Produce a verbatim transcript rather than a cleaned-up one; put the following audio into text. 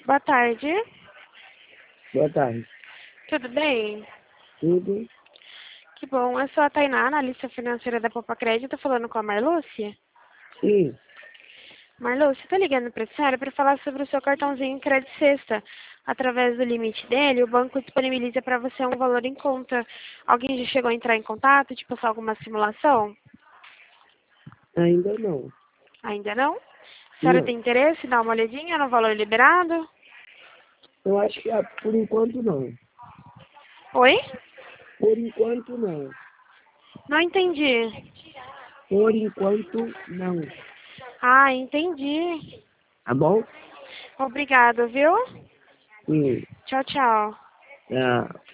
Boa tarde. Boa tarde. Tudo bem? Tudo? Que bom. Eu sou a Tainá, analista financeira da Poupa Crédito. Tô falando com a Marlúcia. Sim. Marlúcia, tô ligando pra senhora para falar sobre o seu cartãozinho Crédito Sexta. Através do limite dele, o banco disponibiliza para você um valor em conta. Alguém já chegou a entrar em contato, te passar alguma simulação? Ainda não. Ainda não? A senhora Não. tem interesse em dar uma olhadinha no valor liberado? Eu acho que ah, por enquanto não. Oi? Por enquanto não. Não entendi. Por enquanto não. Ah, entendi. Tá bom? Obrigada, viu? Sim. Tchau, tchau. Ah.